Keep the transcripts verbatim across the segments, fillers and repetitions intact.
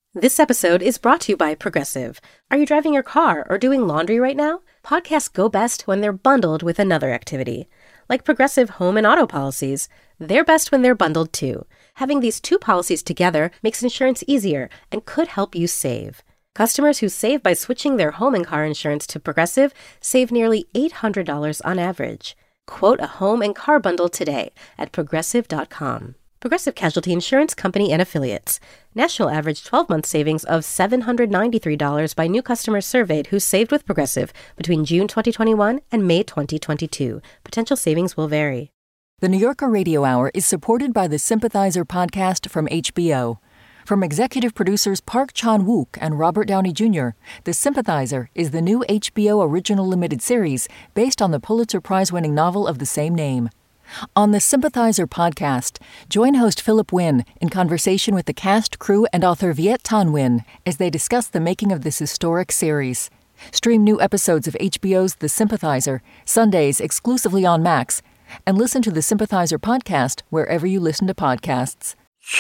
This episode is brought to you by Progressive. Are you driving your car or doing laundry right now? Podcasts go best when they're bundled with another activity. Like Progressive home and auto policies, they're best when they're bundled too. Having these two policies together makes insurance easier and could help you save. Customers who save by switching their home and car insurance to Progressive save nearly eight hundred dollars on average. Quote a home and car bundle today at progressive dot com. Progressive Casualty Insurance Company and Affiliates. National average twelve-month savings of seven hundred ninety-three dollars by new customers surveyed who saved with Progressive between June twenty twenty-one and May twenty twenty-two. Potential savings will vary. The New Yorker Radio Hour is supported by the Sympathizer podcast from H B O. From executive producers Park Chan-wook and Robert Downey Junior, The Sympathizer is the new H B O original limited series based on the Pulitzer Prize-winning novel of the same name. On the Sympathizer podcast, join host Philip Wynn in conversation with the cast, crew, and author Viet Thanh Nguyen as they discuss the making of this historic series. Stream new episodes of H B O's The Sympathizer, Sundays exclusively on Max, and listen to the Sympathizer podcast wherever you listen to podcasts.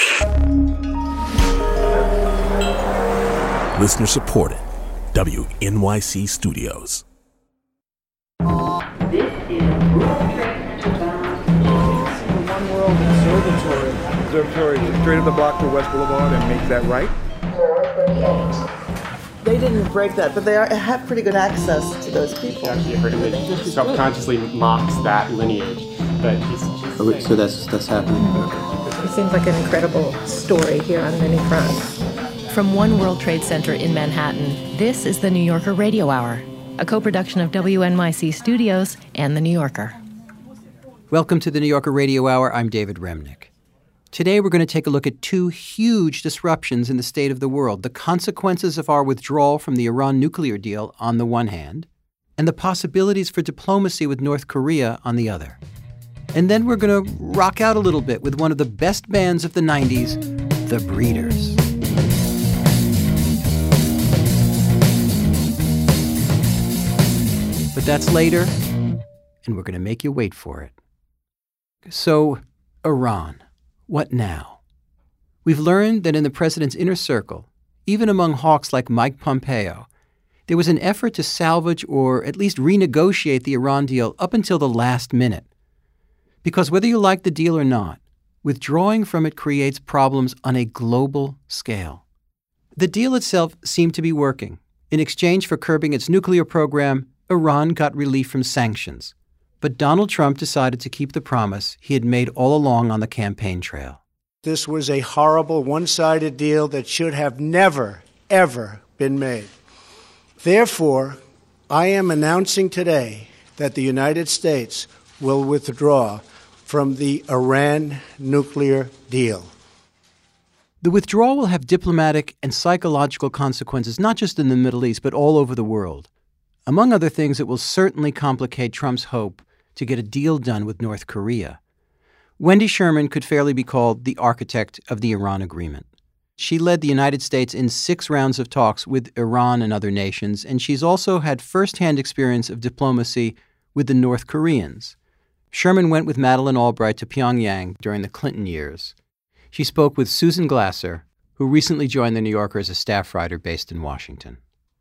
Listener supported. W N Y C Studios. This is World Trade Center. One World Observatory. Observatory straight up the block to West Boulevard and make that right. They didn't break that, but they are, have pretty good access to those people. Actually, heard him that subconsciously mocks that lineage, but he's. he's oh, so that's that's happening. It seems like an incredible story here on many fronts. From One World Trade Center in Manhattan, this is the New Yorker Radio Hour, a co-production of W N Y C Studios and The New Yorker. Welcome to the New Yorker Radio Hour. I'm David Remnick. Today we're going to take a look at two huge disruptions in the state of the world, the consequences of our withdrawal from the Iran nuclear deal on the one hand, and the possibilities for diplomacy with North Korea on the other. And then we're going to rock out a little bit with one of the best bands of the nineties, The Breeders. But that's later, and we're going to make you wait for it. So, Iran, what now? We've learned that in the president's inner circle, even among hawks like Mike Pompeo, there was an effort to salvage or at least renegotiate the Iran deal up until the last minute. Because whether you like the deal or not, withdrawing from it creates problems on a global scale. The deal itself seemed to be working. In exchange for curbing its nuclear program, Iran got relief from sanctions. But Donald Trump decided to keep the promise he had made all along on the campaign trail. This was a horrible, one-sided deal that should have never, ever been made. Therefore, I am announcing today that the United States will withdraw from the Iran nuclear deal. The withdrawal will have diplomatic and psychological consequences, not just in the Middle East, but all over the world. Among other things, it will certainly complicate Trump's hope to get a deal done with North Korea. Wendy Sherman could fairly be called the architect of the Iran agreement. She led the United States in six rounds of talks with Iran and other nations, and she's also had firsthand experience of diplomacy with the North Koreans. Sherman went with Madeleine Albright to Pyongyang during the Clinton years. She spoke with Susan Glasser, who recently joined The New Yorker as a staff writer based in Washington.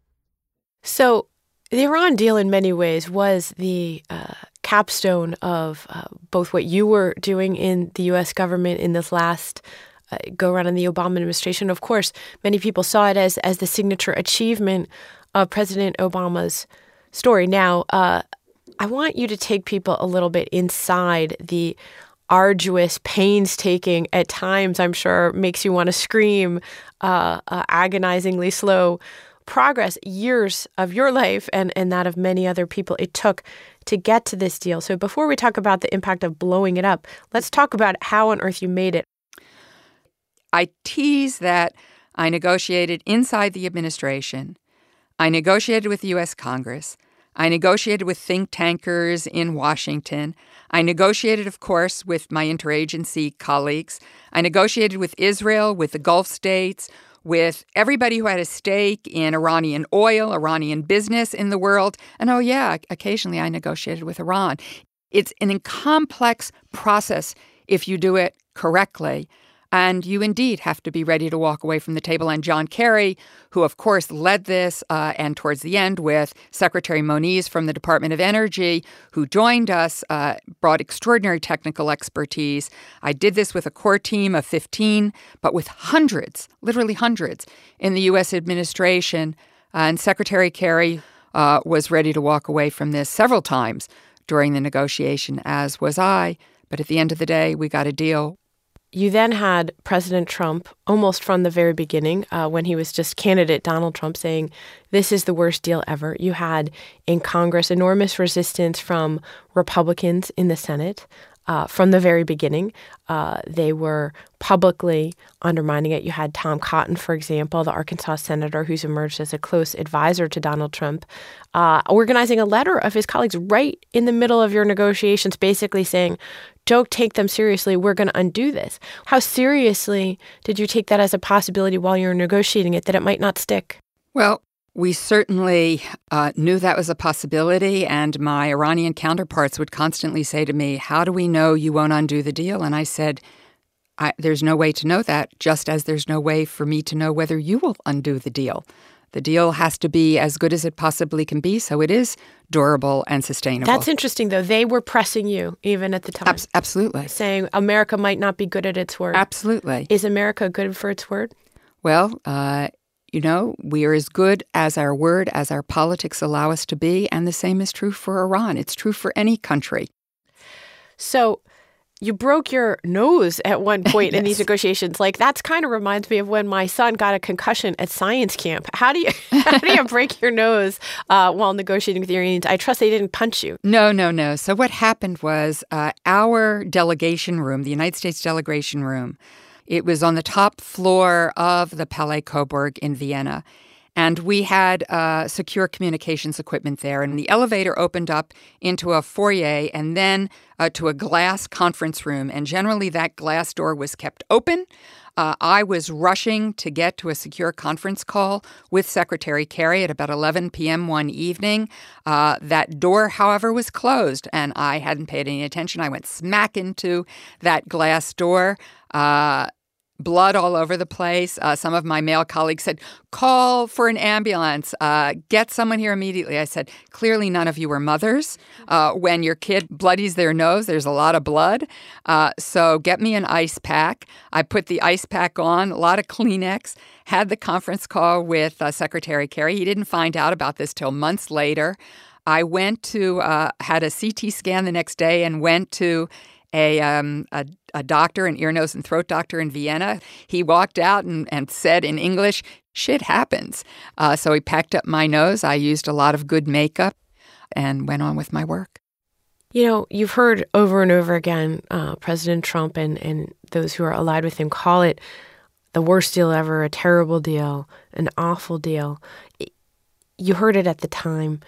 So, the Iran deal in many ways was the uh, capstone of uh, both what you were doing in the U S government in this last uh, go-around in the Obama administration. Of course, many people saw it as, as the signature achievement of President Obama's story. Now, uh, I want you to take people a little bit inside the arduous, painstaking, at times, I'm sure, makes you want to scream, uh, uh, agonizingly slow progress, years of your life and, and that of many other people it took to get to this deal. So before we talk about the impact of blowing it up, let's talk about how on earth you made it. I tease that I negotiated inside the administration. I negotiated with the U S Congress. I negotiated with think tankers in Washington. I negotiated, of course, with my interagency colleagues. I negotiated with Israel, with the Gulf states, with everybody who had a stake in Iranian oil, Iranian business in the world. And oh, yeah, occasionally I negotiated with Iran. It's an complex process if you do it correctly. And you indeed have to be ready to walk away from the table. And John Kerry, who of course led this, uh, and towards the end with Secretary Moniz from the Department of Energy, who joined us, uh, brought extraordinary technical expertise. I did this with a core team of fifteen, but with hundreds, literally hundreds, in the U S administration. Uh, and Secretary Kerry uh, was ready to walk away from this several times during the negotiation, as was I. But at the end of the day, we got a deal. You then had President Trump, almost from the very beginning, uh, when he was just candidate Donald Trump, saying, this is the worst deal ever. You had in Congress enormous resistance from Republicans in the Senate. Uh, from the very beginning, uh, they were publicly undermining it. You had Tom Cotton, for example, the Arkansas senator who's emerged as a close advisor to Donald Trump, uh, organizing a letter of his colleagues right in the middle of your negotiations, basically saying, don't take them seriously. We're going to undo this. How seriously did you take that as a possibility while you were negotiating it, that it might not stick? Well, we certainly uh, knew that was a possibility, and my Iranian counterparts would constantly say to me, how do we know you won't undo the deal? And I said, I, there's no way to know that, just as there's no way for me to know whether you will undo the deal. The deal has to be as good as it possibly can be, so it is durable and sustainable. That's interesting, though. They were pressing you even at the time. Abs- absolutely. Saying America might not be good at its word. Absolutely. Is America good for its word? Well, uh, you know, we are as good as our word, as our politics allow us to be, and the same is true for Iran. It's true for any country. So you broke your nose at one point yes. in these negotiations. Like, that's kind of reminds me of when my son got a concussion at science camp. How do you how do you break your nose uh, while negotiating with the Iranians? I trust they didn't punch you. No, no, no. So what happened was uh, our delegation room, the United States delegation room, it was on the top floor of the Palais Coburg in Vienna. And we had uh, secure communications equipment there. And the elevator opened up into a foyer and then uh, to a glass conference room. And generally that glass door was kept open. Uh, I was rushing to get to a secure conference call with Secretary Kerry at about eleven p.m. one evening. Uh, that door, however, was closed, and I hadn't paid any attention. I went smack into that glass door. Uh, Blood all over the place. Uh, some of my male colleagues said, call for an ambulance. Uh, get someone here immediately. I said, clearly none of you are mothers. Uh, when your kid bloodies their nose, there's a lot of blood. Uh, so get me an ice pack. I put the ice pack on, a lot of Kleenex, had the conference call with uh, Secretary Kerry. He didn't find out about this till months later. I went to, uh, had a C T scan the next day and went to A, um, a a doctor, an ear, nose, and throat doctor in Vienna. He walked out and, and said in English, shit happens. Uh, so he packed up my nose. I used a lot of good makeup and went on with my work. You know, you've heard over and over again uh, President Trump and, and those who are allied with him call it the worst deal ever, a terrible deal, an awful deal. You heard it at the time.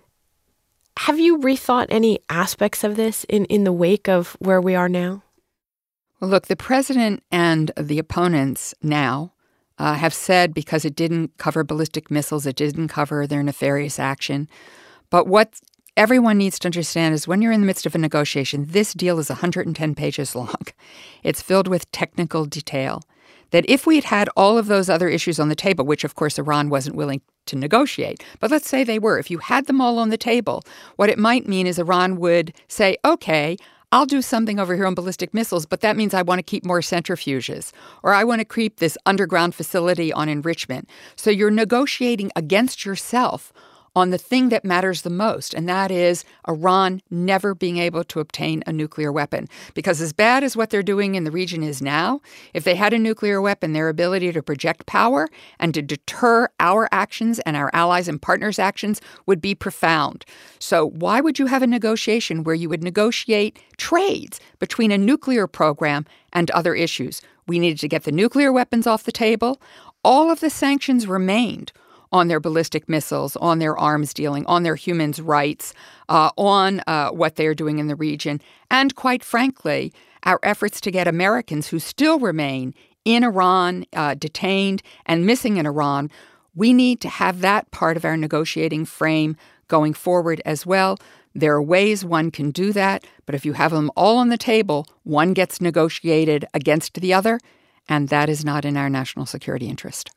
Have you rethought any aspects of this in, in the wake of where we are now? Well, look, the president and the opponents now uh, have said because it didn't cover ballistic missiles, it didn't cover their nefarious action. But what everyone needs to understand is when you're in the midst of a negotiation, this deal is one hundred ten pages long. It's filled with technical detail. That if we had had all of those other issues on the table, which of course Iran wasn't willing to negotiate, but let's say they were, if you had them all on the table, what it might mean is Iran would say, okay, I'll do something over here on ballistic missiles, but that means I want to keep more centrifuges, or I want to keep this underground facility on enrichment. So you're negotiating against yourself on the thing that matters the most, and that is Iran never being able to obtain a nuclear weapon. Because as bad as what they're doing in the region is now, if they had a nuclear weapon, their ability to project power and to deter our actions and our allies and partners' actions would be profound. So why would you have a negotiation where you would negotiate trades between a nuclear program and other issues? We needed to get the nuclear weapons off the table. All of the sanctions remained on their ballistic missiles, on their arms dealing, on their human rights, uh, on uh, what they're doing in the region, and quite frankly, our efforts to get Americans who still remain in Iran, uh, detained and missing in Iran. We need to have that part of our negotiating frame going forward as well. There are ways one can do that, but if you have them all on the table, one gets negotiated against the other, and that is not in our national security interest.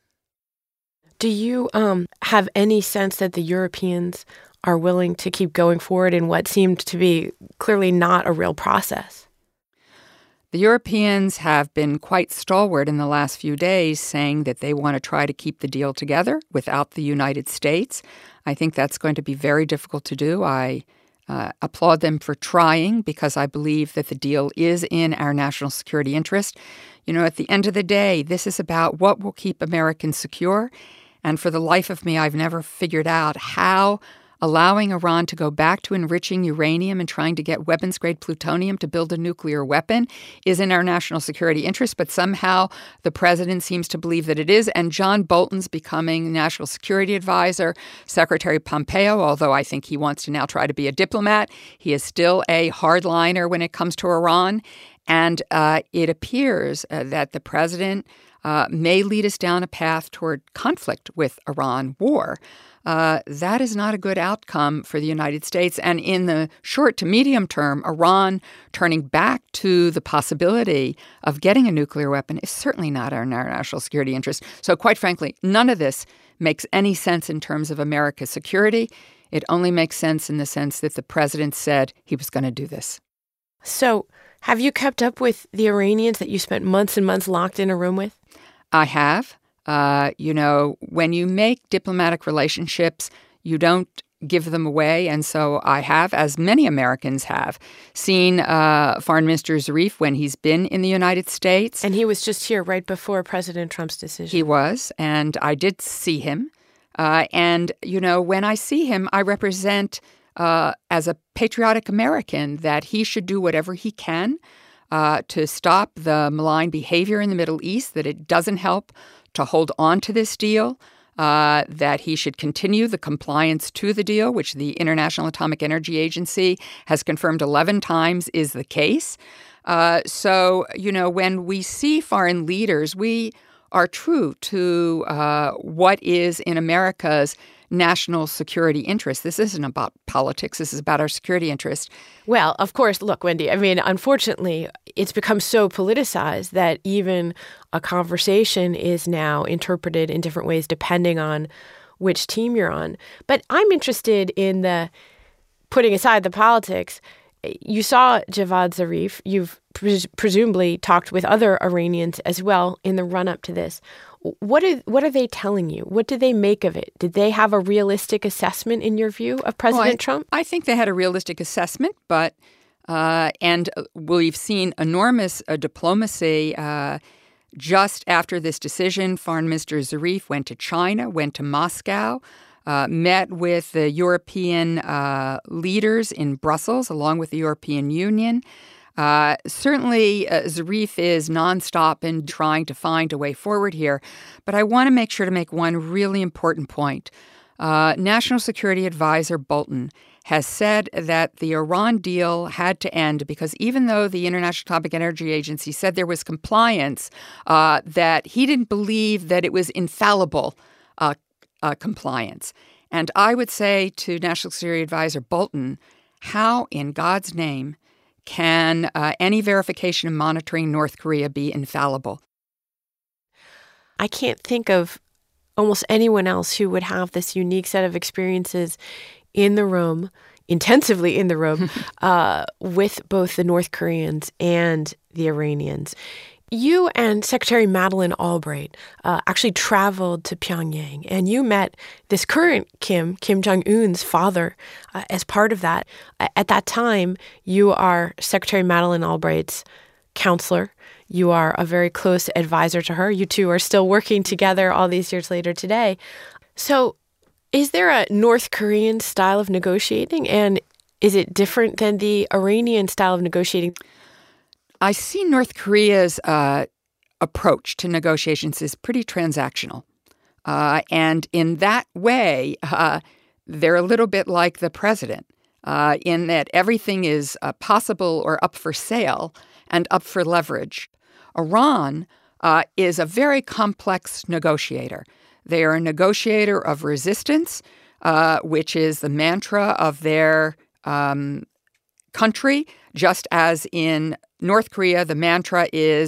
Do you um, have any sense that the Europeans are willing to keep going forward in what seemed to be clearly not a real process? The Europeans have been quite stalwart in the last few days, saying that they want to try to keep the deal together without the United States. I think that's going to be very difficult to do. I uh, applaud them for trying because I believe that the deal is in our national security interest. You know, at the end of the day, this is about what will keep Americans secure. And for the life of me, I've never figured out how allowing Iran to go back to enriching uranium and trying to get weapons-grade plutonium to build a nuclear weapon is in our national security interest, but somehow the president seems to believe that it is. And John Bolton's becoming national security advisor. Secretary Pompeo, although I think he wants to now try to be a diplomat, he is still a hardliner when it comes to Iran. And uh, it appears uh, that the president uh, may lead us down a path toward conflict with Iran, war. Uh, that is not a good outcome for the United States. And in the short to medium term, Iran turning back to the possibility of getting a nuclear weapon is certainly not in our national security interest. So quite frankly, none of this makes any sense in terms of America's security. It only makes sense in the sense that the president said he was going to do this. So have you kept up with the Iranians that you spent months and months locked in a room with? I have. Uh, you know, when you make diplomatic relationships, you don't give them away. And so I have, as many Americans have, seen uh, Foreign Minister Zarif when he's been in the United States. And he was just here right before President Trump's decision. He was, and I did see him. Uh, and, you know, when I see him, I represent, uh, as a patriotic American, that he should do whatever he can uh, to stop the malign behavior in the Middle East, that it doesn't help to hold on to this deal, uh, that he should continue the compliance to the deal, which the International Atomic Energy Agency has confirmed eleven times is the case. Uh, so, you know, when we see foreign leaders, we are true to uh, what is in America's national security interest. This isn't about politics. This is about our security interest. Well, of course, look, Wendy, I mean, unfortunately, it's become so politicized that even a conversation is now interpreted in different ways depending on which team you're on. But I'm interested in the, putting aside the politics, you saw Javad Zarif. You've pres- presumably talked with other Iranians as well in the run-up to this. What are, what are they telling you? What do they make of it? Did they have a realistic assessment, in your view, of President well, I, Trump? I think they had a realistic assessment, but uh, and we've seen enormous uh, diplomacy uh, just after this decision. Foreign Minister Zarif went to China, went to Moscow, uh, met with the European uh, leaders in Brussels, along with the European Union. Uh, certainly, uh, Zarif is nonstop in trying to find a way forward here. But I want to make sure to make one really important point. Uh, National Security Advisor Bolton has said that the Iran deal had to end because even though the International Atomic Energy Agency said there was compliance, uh, that he didn't believe that it was infallible uh, uh, compliance. And I would say to National Security Advisor Bolton, how in God's name can uh, any verification and monitoring North Korea be infallible? I can't think of almost anyone else who would have this unique set of experiences in the room, intensively in the room, uh, with both the North Koreans and the Iranians. You and Secretary Madeleine Albright uh, actually traveled to Pyongyang, and you met this current Kim, Kim Jong-un's father, uh, as part of that. At that time, you are Secretary Madeleine Albright's counselor. You are a very close advisor to her. You two are still working together all these years later today. So is there a North Korean style of negotiating, and is it different than the Iranian style of negotiating? I see North Korea's uh, approach to negotiations is pretty transactional. Uh, and in that way, uh, they're a little bit like the president uh, in that everything is uh, possible or up for sale and up for leverage. Iran uh, is a very complex negotiator. They are a negotiator of resistance, uh, which is the mantra of their um, country, just as in North Korea, the mantra is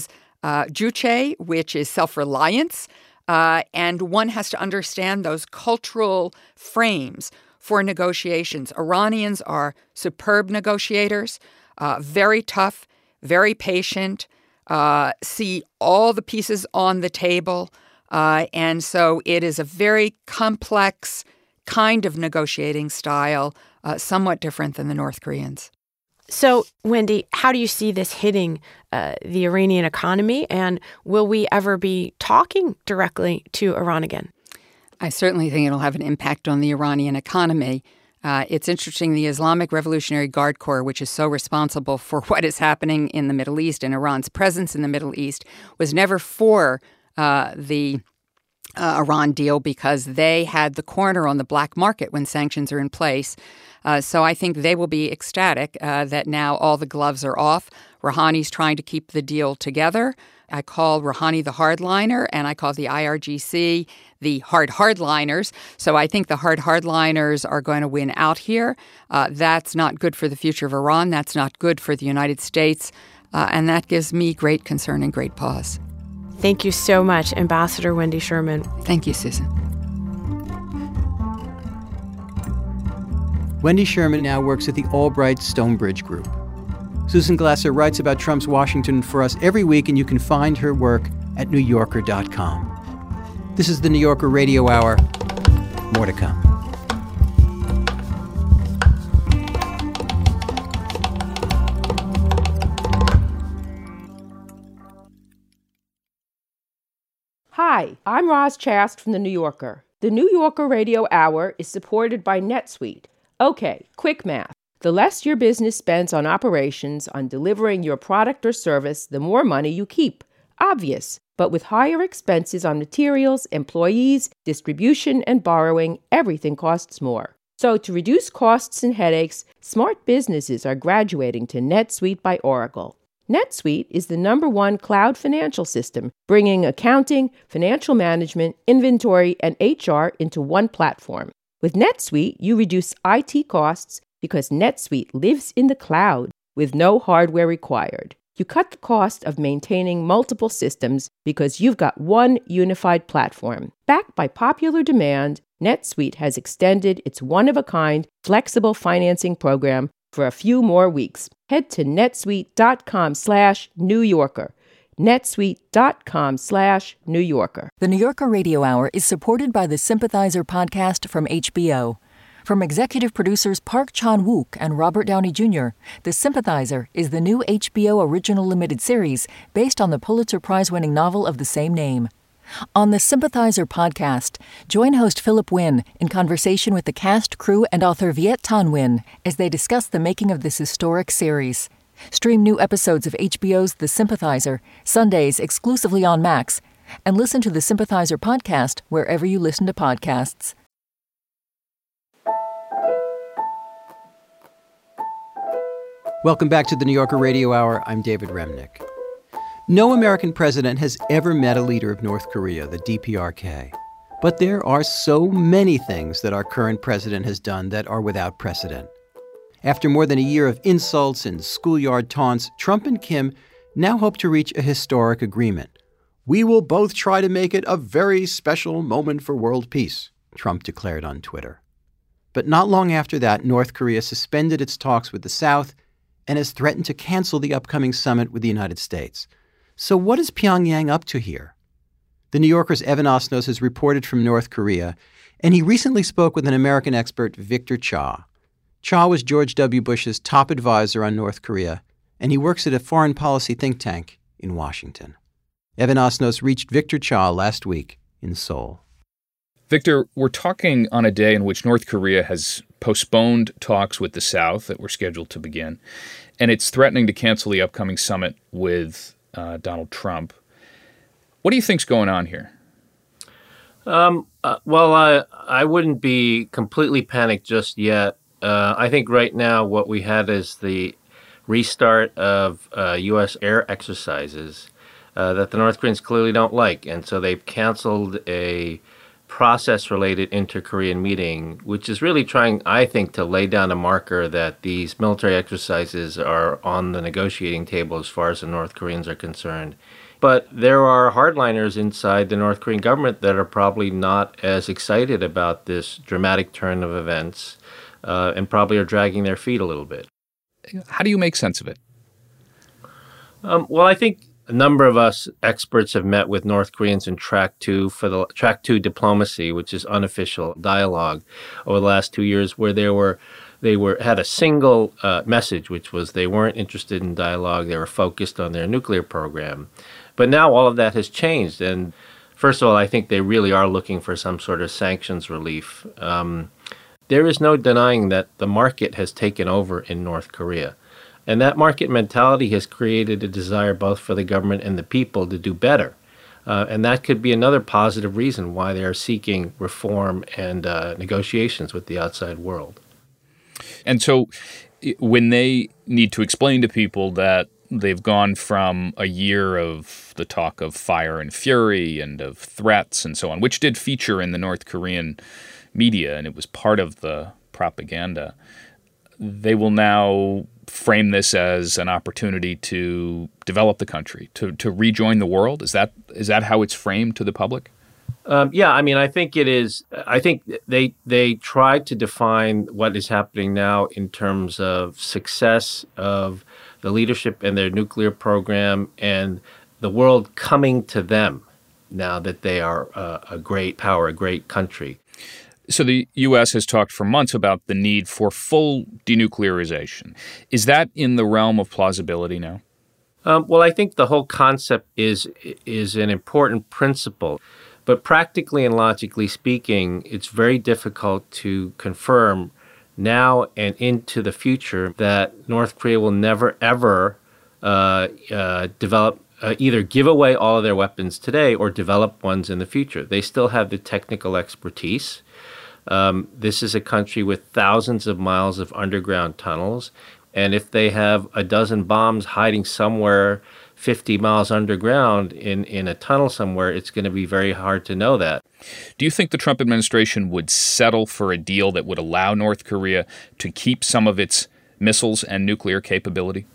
uh, juche, which is self-reliance, uh, and one has to understand those cultural frames for negotiations. Iranians are superb negotiators, uh, very tough, very patient, uh, see all the pieces on the table, uh, and so it is a very complex kind of negotiating style, uh, somewhat different than the North Koreans. So, Wendy, how do you see this hitting uh, the Iranian economy, and will we ever be talking directly to Iran again? I certainly think it'll have an impact on the Iranian economy. Uh, it's interesting, the Islamic Revolutionary Guard Corps, which is so responsible for what is happening in the Middle East and Iran's presence in the Middle East, was never for uh, the uh, Iran deal because they had the corner on the black market when sanctions are in place. Uh, so I think they will be ecstatic uh, that now all the gloves are off. Rouhani's trying to keep the deal together. I call Rouhani the hardliner, and I call the I R G C the hard hardliners. So I think the hard hardliners are going to win out here. Uh, that's not good for the future of Iran. That's not good for the United States. Uh, and that gives me great concern and great pause. Thank you so much, Ambassador Wendy Sherman. Thank you, Susan. Wendy Sherman now works at the Albright Stonebridge Group. Susan Glasser writes about Trump's Washington for us every week, and you can find her work at new yorker dot com. This is the New Yorker Radio Hour. More to come. Hi, I'm Roz Chast from The New Yorker. The New Yorker Radio Hour is supported by NetSuite. Okay, quick math. The less your business spends on operations, on delivering your product or service, the more money you keep. Obvious. But with higher expenses on materials, employees, distribution, and borrowing, everything costs more. So to reduce costs and headaches, smart businesses are graduating to NetSuite by Oracle. NetSuite is the number one cloud financial system, bringing accounting, financial management, inventory, and H R into one platform. With NetSuite, you reduce I T costs because NetSuite lives in the cloud with no hardware required. You cut the cost of maintaining multiple systems because you've got one unified platform. Backed by popular demand, NetSuite has extended its one-of-a-kind flexible financing program for a few more weeks. Head to netsuite.com slash New Yorker. netsuite.com slash New Yorker. The New Yorker Radio Hour is supported by the Sympathizer podcast from H B O. From executive producers Park Chan-wook and Robert Downey Junior, The Sympathizer is the new H B O original limited series based on the Pulitzer Prize-winning novel of the same name. On the Sympathizer podcast, join host Philip Wynn in conversation with the cast, crew, and author Viet Thanh Nguyen as they discuss the making of this historic series. Stream new episodes of H B O's The Sympathizer, Sundays exclusively on Max, and listen to the Sympathizer podcast wherever you listen to podcasts. Welcome back to the New Yorker Radio Hour. I'm David Remnick. No American president has ever met a leader of North Korea, the D P R K. But there are so many things that our current president has done that are without precedent. After more than a year of insults and schoolyard taunts, Trump and Kim now hope to reach a historic agreement. We will both try to make it a very special moment for world peace, Trump declared on Twitter. But not long after that, North Korea suspended its talks with the South and has threatened to cancel the upcoming summit with the United States. So what is Pyongyang up to here? The New Yorker's Evan Osnos has reported from North Korea, and he recently spoke with an American expert, Victor Cha. Cha was George W. Bush's top advisor on North Korea, and he works at a foreign policy think tank in Washington. Evan Osnos reached Victor Cha last week in Seoul. Victor, we're talking on a day in which North Korea has postponed talks with the South that were scheduled to begin, and it's threatening to cancel the upcoming summit with uh, Donald Trump. What do you think's going on here? Um, uh, well, I, I wouldn't be completely panicked just yet. Uh, I think right now what we had is the restart of uh, U S air exercises uh, that the North Koreans clearly don't like, and so they've canceled a process-related inter-Korean meeting, which is really trying, I think, to lay down a marker that these military exercises are on the negotiating table as far as the North Koreans are concerned. But there are hardliners inside the North Korean government that are probably not as excited about this dramatic turn of events uh, and probably are dragging their feet a little bit. How do you make sense of it? Um, well, I think a number of us experts have met with North Koreans in Track Two for the Track Two diplomacy, which is unofficial dialogue, over the last two years, where there were they were had a single uh, message, which was they weren't interested in dialogue. They were focused on their nuclear program. But now all of that has changed. And first of all, I think they really are looking for some sort of sanctions relief. Um, there is no denying that the market has taken over in North Korea. And that market mentality has created a desire both for the government and the people to do better. Uh, and that could be another positive reason why they are seeking reform and uh, negotiations with the outside world. And so when they need to explain to people that they've gone from a year of the talk of fire and fury and of threats and so on, which did feature in the North Korean media, and it was part of the propaganda, they will now frame this as an opportunity to develop the country, to, to rejoin the world. Is that is that how it's framed to the public? Um, yeah, I mean, I think it is. I think they they tried to define what is happening now in terms of success of the leadership and their nuclear program and the world coming to them now that they are uh, a great power, a great country. So the U S has talked for months about the need for full denuclearization. Is that in the realm of plausibility now? Um, well, I think the whole concept is is an important principle. But practically and logically speaking, it's very difficult to confirm now and into the future that North Korea will never, ever uh, uh, develop, uh, either give away all of their weapons today or develop ones in the future. They still have the technical expertise. Um, this is a country with thousands of miles of underground tunnels. And if they have a dozen bombs hiding somewhere fifty miles underground in, in a tunnel somewhere, it's going to be very hard to know that. Do you think the Trump administration would settle for a deal that would allow North Korea to keep some of its missiles and nuclear capability?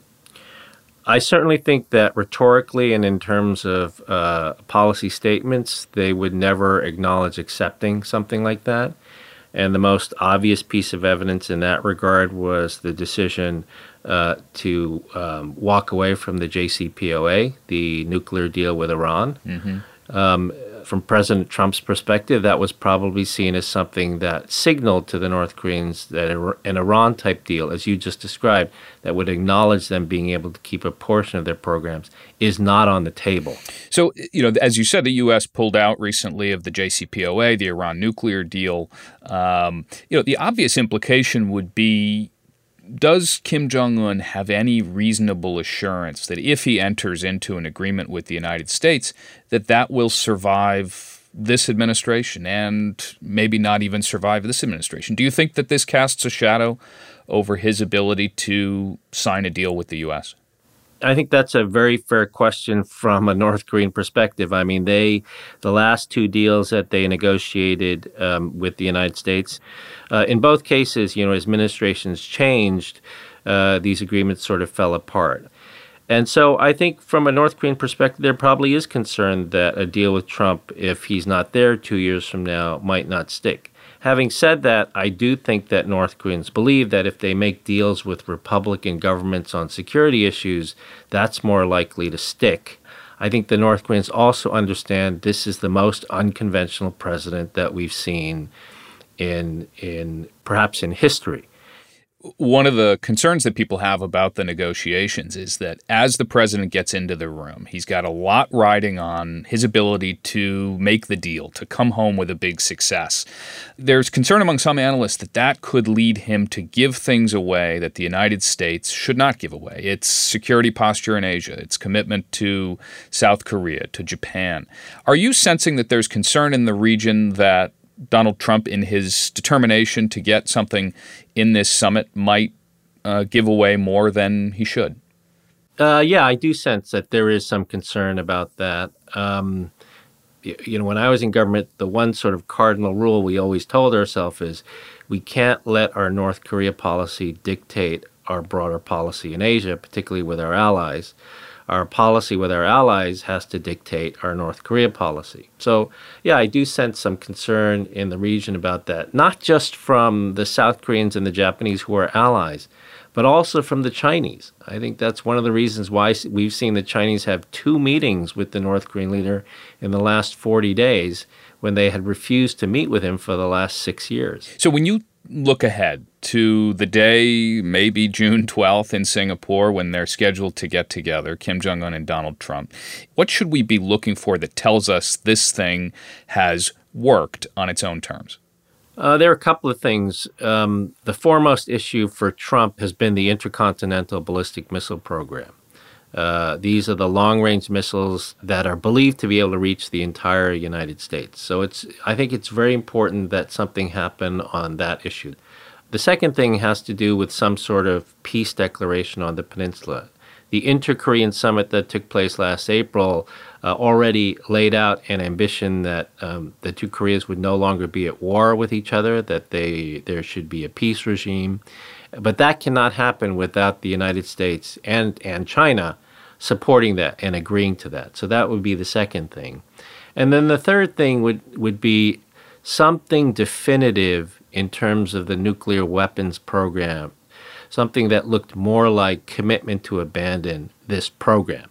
I certainly think that rhetorically and in terms of uh, policy statements, they would never acknowledge accepting something like that. And the most obvious piece of evidence in that regard was the decision uh, to um, walk away from the J C P O A, the nuclear deal with Iran. Mm-hmm. Um, from President Trump's perspective, that was probably seen as something that signaled to the North Koreans that an Iran-type deal, as you just described, that would acknowledge them being able to keep a portion of their programs, is not on the table. So, you know, as you said, the U S pulled out recently of the J C P O A, the Iran nuclear deal. Um, you know, the obvious implication would be, does Kim Jong-un have any reasonable assurance that if he enters into an agreement with the United States, that that will survive this administration and maybe not even survive this administration? Do you think that this casts a shadow over his ability to sign a deal with the U S? I think that's a very fair question from a North Korean perspective. I mean, they, the last two deals that they negotiated um, with the United States, uh, in both cases, you know, as administrations changed, uh, these agreements sort of fell apart. And so I think from a North Korean perspective, there probably is concern that a deal with Trump, if he's not there two years from now, might not stick. Having said that, I do think that North Koreans believe that if they make deals with Republican governments on security issues, that's more likely to stick. I think the North Koreans also understand this is the most unconventional president that we've seen in in perhaps in history. One of the concerns that people have about the negotiations is that as the president gets into the room, he's got a lot riding on his ability to make the deal, to come home with a big success. There's concern among some analysts that that could lead him to give things away that the United States should not give away. Its security posture in Asia, its commitment to South Korea, to Japan. Are you sensing that there's concern in the region that Donald Trump, in his determination to get something in this summit, might uh, give away more than he should? Uh, yeah, I do sense that there is some concern about that. Um, you, you know, when I was in government, the one sort of cardinal rule we always told ourselves is we can't let our North Korea policy dictate our broader policy in Asia, particularly with our allies. our policy with our allies has to dictate our North Korea policy. So, yeah, I do sense some concern in the region about that, not just from the South Koreans and the Japanese who are allies, but also from the Chinese. I think that's one of the reasons why we've seen the Chinese have two meetings with the North Korean leader in the last forty days when they had refused to meet with him for the last six years. So when you look ahead to the day, maybe June twelfth in Singapore, when they're scheduled to get together, Kim Jong-un and Donald Trump, what should we be looking for that tells us this thing has worked on its own terms? Uh, there are a couple of things. Um, the foremost issue for Trump has been the Intercontinental Ballistic Missile Program. Uh, these are the long-range missiles that are believed to be able to reach the entire United States. So it's, I think it's very important that something happen on that issue. The second thing has to do with some sort of peace declaration on the peninsula. The Inter-Korean summit that took place last April uh, already laid out an ambition that um, the two Koreas would no longer be at war with each other, that they there should be a peace regime. But that cannot happen without the United States and, and China supporting that and agreeing to that. So that would be the second thing. And then the third thing would, would be something definitive in terms of the nuclear weapons program, something that looked more like commitment to abandon this program.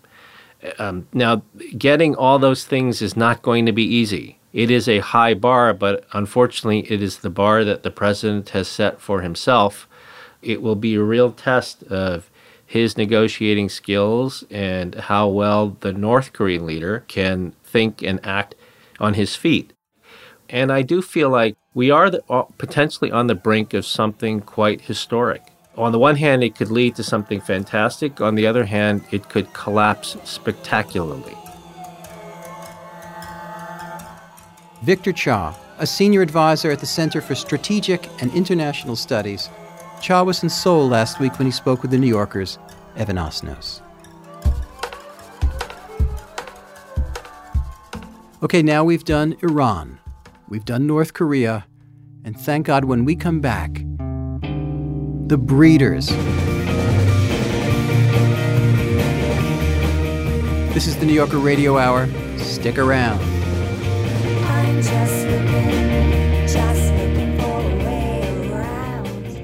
Um, now, getting all those things is not going to be easy. It is a high bar, but unfortunately, it is the bar that the president has set for himself. It will be a real test of his negotiating skills and how well the North Korean leader can think and act on his feet. And I do feel like we are the, uh, potentially on the brink of something quite historic. On the one hand, it could lead to something fantastic. On the other hand, it could collapse spectacularly. Victor Cha, a senior advisor at the Center for Strategic and International Studies. Cha was in Seoul last week when he spoke with the New Yorker's Evan Osnos. Okay, now we've done Iran. We've done North Korea. And thank God when we come back, the breeders. This is the New Yorker Radio Hour. Stick around. I'm just looking, just looking for a way around.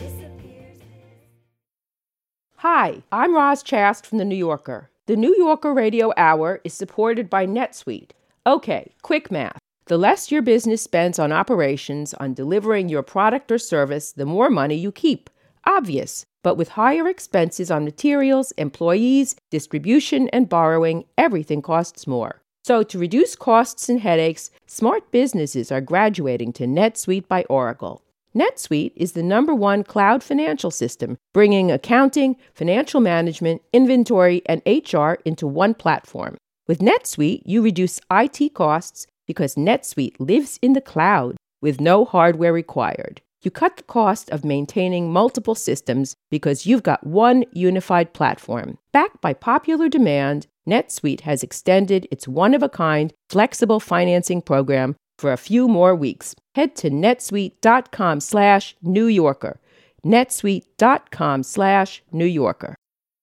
Hi, I'm Roz Chast from The New Yorker. The New Yorker Radio Hour is supported by NetSuite. Okay, quick math. The less your business spends on operations, on delivering your product or service, the more money you keep. Obvious. But with higher expenses on materials, employees, distribution, and borrowing, everything costs more. So to reduce costs and headaches, smart businesses are graduating to NetSuite by Oracle. NetSuite is the number one cloud financial system, bringing accounting, financial management, inventory, and H R into one platform. With NetSuite, you reduce I T costs because NetSuite lives in the cloud with no hardware required. You cut the cost of maintaining multiple systems because you've got one unified platform. Backed by popular demand, NetSuite has extended its one-of-a-kind flexible financing program for a few more weeks. Head to netsuite.com slash New Yorker. netsuite.com slash New Yorker.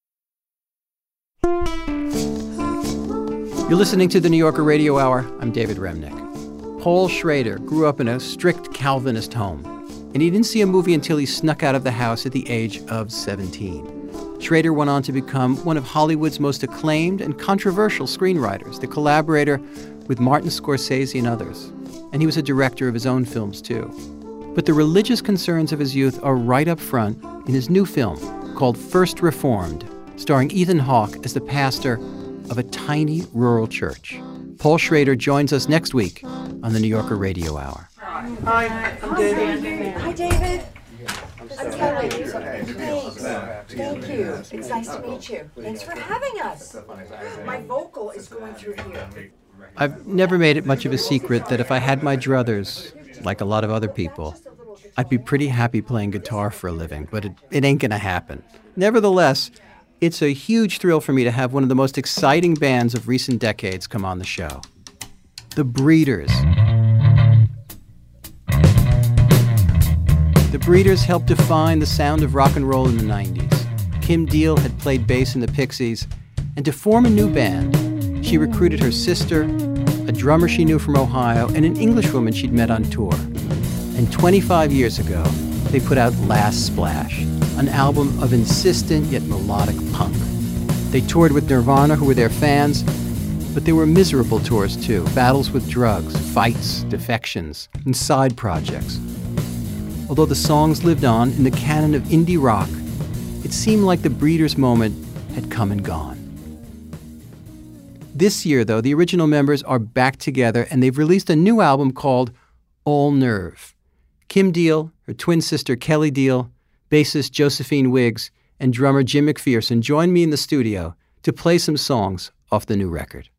You're listening to the New Yorker Radio Hour. I'm David Remnick. Paul Schrader grew up in a strict Calvinist home, and he didn't see a movie until he snuck out of the house at the age of seventeen. Schrader went on to become one of Hollywood's most acclaimed and controversial screenwriters, the collaborator with Martin Scorsese and others. And he was a director of his own films, too. But the religious concerns of his youth are right up front in his new film called First Reformed, starring Ethan Hawke as the pastor of a tiny rural church. Paul Schrader joins us next week on the New Yorker Radio Hour. Hi, I'm David. Hi, David. I'm Kelly. Thanks. Thank you. It's nice to meet you. Thanks for having us. My vocal is going through here. I've never made it much of a secret that if I had my druthers, like a lot of other people, I'd be pretty happy playing guitar for a living, but it, it ain't gonna happen. Nevertheless, it's a huge thrill for me to have one of the most exciting bands of recent decades come on the show. The Breeders. The Breeders helped define the sound of rock and roll in the nineties. Kim Deal had played bass in the Pixies, And to form a new band, she recruited her sister, a drummer she knew from Ohio, and an Englishwoman she'd met on tour. And twenty-five years ago, they put out Last Splash, an album of insistent yet melodic punk. They toured with Nirvana, who were their fans, but they were miserable tours too. Battles with drugs, fights, defections, and side projects. Although the songs lived on in the canon of indie rock, it seemed like the Breeders' moment had come and gone. This year, though, the original members are back together, and they've released a new album called All Nerve. Kim Deal, her twin sister Kelly Deal, bassist Josephine Wiggs, and drummer Jim McPherson joined me in the studio to play some songs off the new record.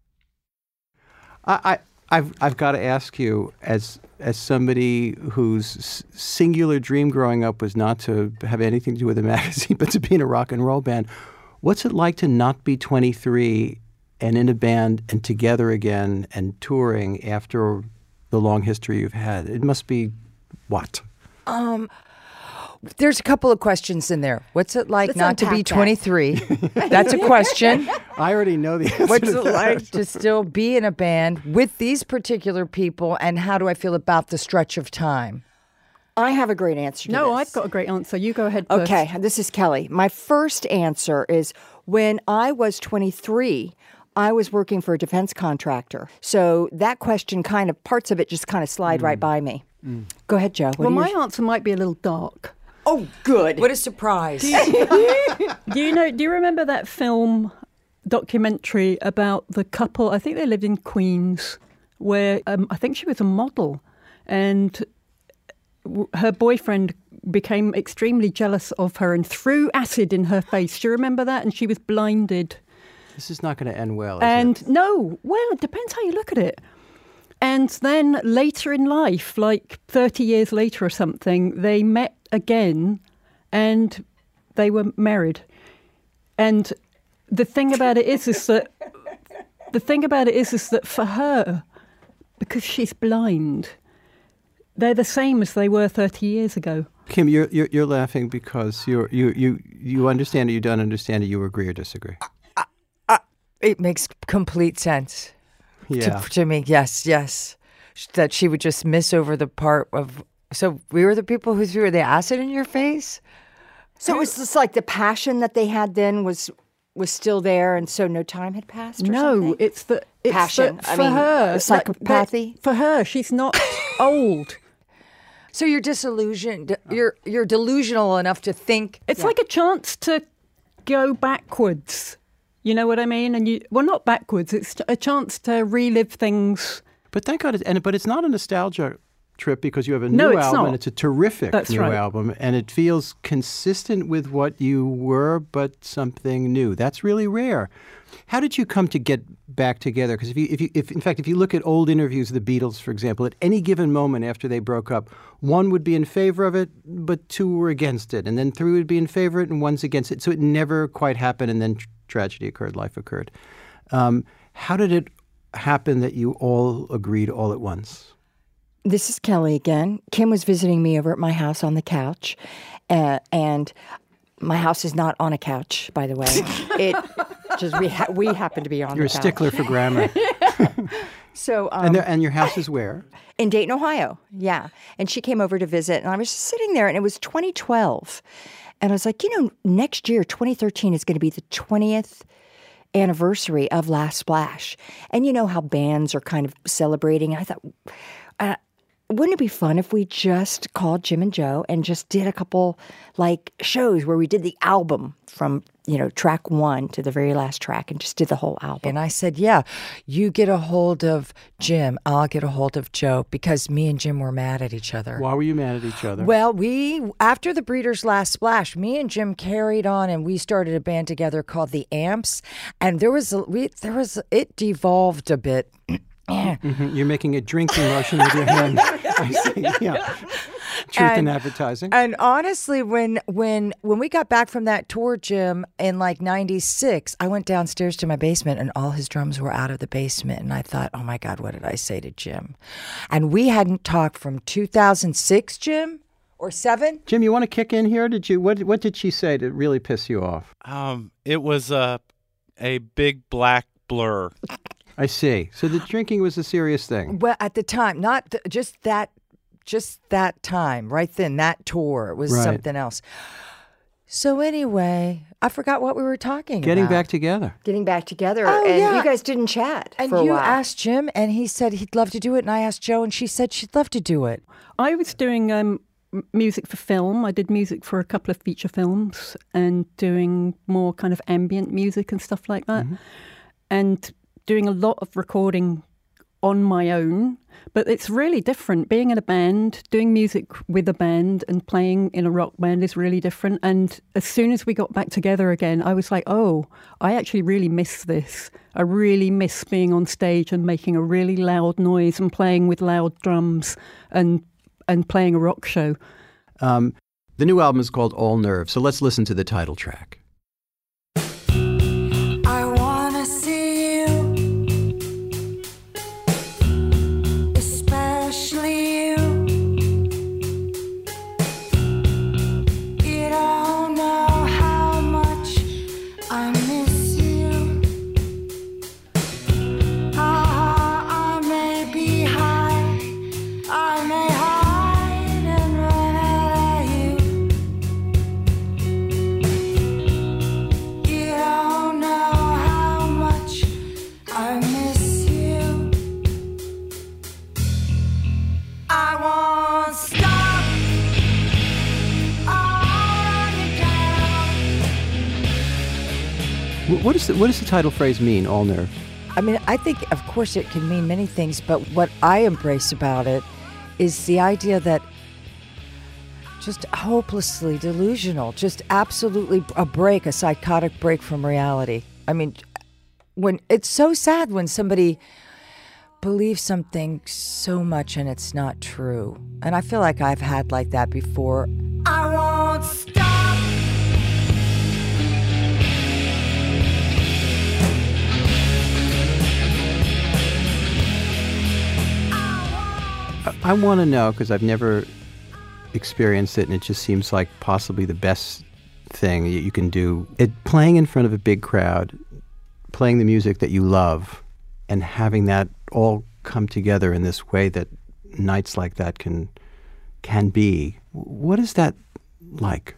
I, I, I've, I've got to ask you, as as somebody whose singular dream growing up was not to have anything to do with a magazine, but to be in a rock and roll band, what's it like to not be twenty-three and in a band and together again and touring after the long history you've had? It must be what? Um, there's a couple of questions in there. What's it like Let's not to be unpack that. twenty-three? That's a question. I already know the answer What's to it that. like to still be in a band with these particular people, and how do I feel about the stretch of time? I have a great answer to No, this. I've got a great answer. You go ahead first. Okay, this is Kelly. My first answer is when I was twenty-three, I was working for a defense contractor. So that question kind of, parts of it just kind of slide mm. right by me. Mm. Go ahead, Joe. What well, my you... answer might be a little dark. Oh, good. What a surprise. Do you, do you know, do you remember that film documentary about the couple, I think they lived in Queens, where um, I think she was a model, and w- her boyfriend became extremely jealous of her and threw acid in her face. Do you remember that? And she was blinded. This is not going to end well, is and it? no, well, it depends how you look at it. And then later in life, like thirty years later or something, they met again and they were married. And the thing about it is, is that the thing about it is, is that for her, because she's blind, they're the same as they were thirty years ago. Kim, you're you're, you're laughing because you're, you you you understand it, you don't understand it, you agree or disagree. Uh, uh, it makes complete sense. Yeah. To, to me, yes, yes. That she would just miss over the part of, so we were the people who threw the acid in your face? So it was just like the passion that they had then was was still there, and so no time had passed or No, something? it's the it's passion. The, I for mean, her, the psychopathy. Like, for her, she's not old. So you're disillusioned. You're you're delusional enough to think. It's yeah. like a chance to go backwards. You know what I mean? And you, well, not backwards. It's a chance to relive things. But thank God, it, and but it's not a nostalgia trip because you have a No, new it's album not. and it's a terrific That's new right. album, and it feels consistent with what you were, but something new. That's really rare. How did you come to get back together? Because if you, if you, if in fact, if you look at old interviews of the Beatles, for example, at any given moment after they broke up, one would be in favor of it, but two were against it, and then three would be in favor of it, and one's against it. So it never quite happened, and then tr- tragedy occurred, life occurred. Um, how did it happen that you all agreed all at once? This is Kelly again. Kim was visiting me over at my house on the couch, uh, and my house is not on a couch, by the way. It just we ha- we happen to be on. You're the a stickler for grammar. So, um, and, there, and your house is where? In Dayton, Ohio. Yeah, and she came over to visit, and I was just sitting there, and it was twenty twelve, and I was like, you know, next year, twenty thirteen, is going to be the twentieth anniversary of Last Splash, and you know how bands are kind of celebrating. I thought. Uh, Wouldn't it be fun if we just called Jim and Joe and just did a couple like shows where we did the album from, you know, track one to the very last track and just did the whole album? And I said, yeah, you get a hold of Jim, I'll get a hold of Joe, because me and Jim were mad at each other. Why were you mad at each other? Well, we, after the Breeders' Last Splash, me and Jim carried on and we started a band together called the Amps. And there was, a, we, there was, it devolved a bit. Mm-hmm. You're making a drinking motion with your hand. I see. Yeah. Truth in advertising. And honestly, when when when we got back from that tour, Jim, in like ninety-six, I went downstairs to my basement and all his drums were out of the basement. And I thought, oh my God, what did I say to Jim? And we hadn't talked from two thousand six, Jim, or seven. Jim, you want to kick in here? Did you? What What did she say to really piss you off? Um, it was uh, a big black blur. I see. So the drinking was a serious thing. Well, at the time, not th- just that, just that time, right then, that tour was Right. something else. So anyway, I forgot what we were talking Getting about. back together. Getting back together, Oh, and yeah. you guys didn't chat And for a you while. asked Jim, and he said he'd love to do it. And I asked Jo, and she said she'd love to do it. I was doing um, m- music for film. I did music for a couple of feature films and doing more kind of ambient music and stuff like that. Mm-hmm. And doing a lot of recording on my own. But it's really different. Being in a band, doing music with a band and playing in a rock band is really different. And as soon as we got back together again, I was like, oh, I actually really miss this. I really miss being on stage and making a really loud noise and playing with loud drums and and playing a rock show. Um, the new album is called All Nerve, so let's listen to the title track. I wanna see you, especially you. You don't know how much I miss you. Ah, I may be high, I may hide and run out of you. You don't know how much I miss you. I won't stop. I'll run you down. Wh- What, is the, what does the title phrase mean, All Nerve? I mean, I think, of course, it can mean many things, but what I embrace about it is the idea that just hopelessly delusional, just absolutely a break, a psychotic break from reality. I mean, when it's so sad when somebody believes something so much and it's not true. And I feel like I've had like that before. I won't stop. I, I want to know, because I've never experienced it, and it just seems like possibly the best thing you, you can do. It, playing in front of a big crowd, playing the music that you love, and having that all come together in this way that nights like that can can be. What is that like?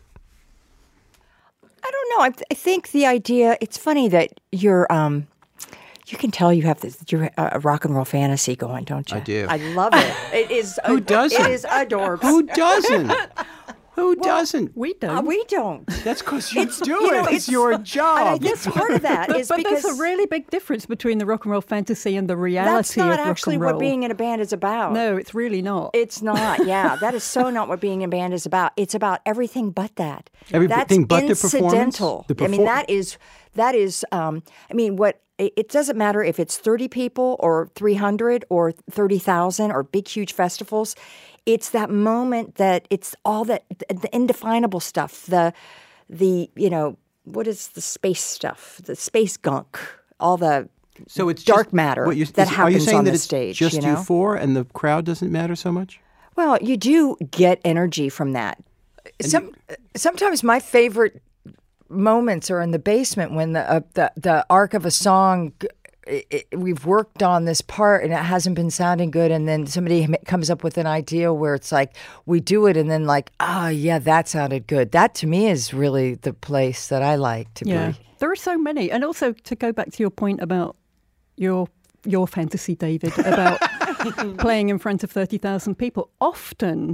I don't know. I, th- I think the idea. It's funny that you're. Um, you can tell you have this. You're a rock and roll fantasy going, don't you? I do. I love it. It is. Who doesn't? It is adorable. Who doesn't? Who doesn't? We don't. Uh, we don't. That's because you It's- do you know, it. It's, your job. And I think part of that but, is but because there's a really big difference between the rock and roll fantasy and the reality that's not of rock actually and roll. what being in a band is about. No, it's really not. It's not. Yeah, that is so not what being in a band is about. It's about everything but that. Everything That's but the performance? incidental. The I mean, perfor- that is that is. Um, I mean, what it, it doesn't matter if it's thirty people or three hundred or thirty thousand or big huge festivals. It's that moment that it's all that the indefinable stuff. The the you know what is the space stuff? The space gunk. All the So it's dark just, matter what, you, that is, happens are you saying on that the it's stage. just you know? four and the crowd doesn't matter so much? Well, you do get energy from that. Some, sometimes my favorite moments are in the basement when the uh, the, the arc of a song, it, it, we've worked on this part and it hasn't been sounding good, and then somebody m- comes up with an idea where it's like we do it and then like, oh yeah, that sounded good. That to me is really the place that I like to yeah. be. There are so many. And also to go back to your point about your your fantasy, David, about playing in front of thirty thousand people, often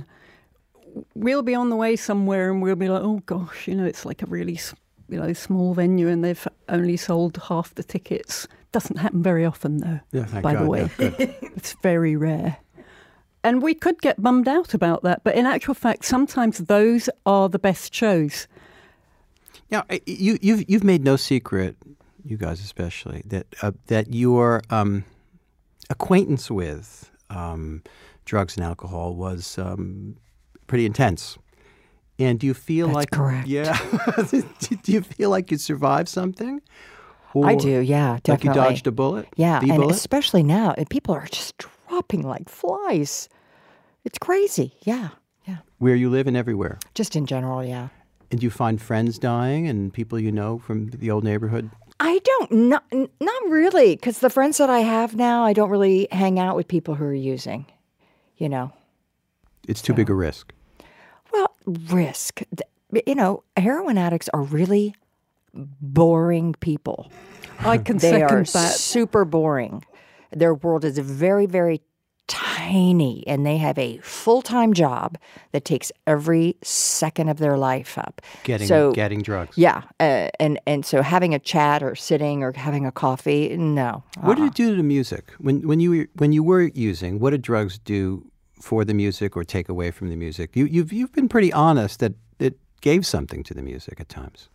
we'll be on the way somewhere and we'll be like, oh gosh, you know, it's like a really, you know, small venue and they've only sold half the tickets. Doesn't happen very often though, Yeah, thank by God. the way. Yeah, good. It's very rare. And we could get bummed out about that, but in actual fact, sometimes those are the best shows. Now, I- you, you've you've made no secret, you guys especially, that uh, that your um, acquaintance with um, drugs and alcohol was um, pretty intense. And do you feel That's like correct. Yeah, do you feel like you survived something? I Or do, yeah, Like definitely. you dodged a bullet? Yeah, The and bullet? especially now, and people are just dropping like flies. It's crazy. Yeah, yeah. Where you live and everywhere. Just in general, yeah. And do you find friends dying and people you know from the old neighborhood I don't, not, not really, because the friends that I have now, I don't really hang out with people who are using, you know. It's too so. big a risk. Well, risk. You know, heroin addicts are really boring people. I can they second are that. Super boring. Their world is very, very tiny, and they have a full-time job that takes every second of their life up. Getting so, getting drugs. Yeah, uh, and and so having a chat or sitting or having a coffee, no. Uh-uh. What did it do to the music when when you were, when you were using? What did drugs do for the music or take away from the music? You you've you've been pretty honest that it gave something to the music at times.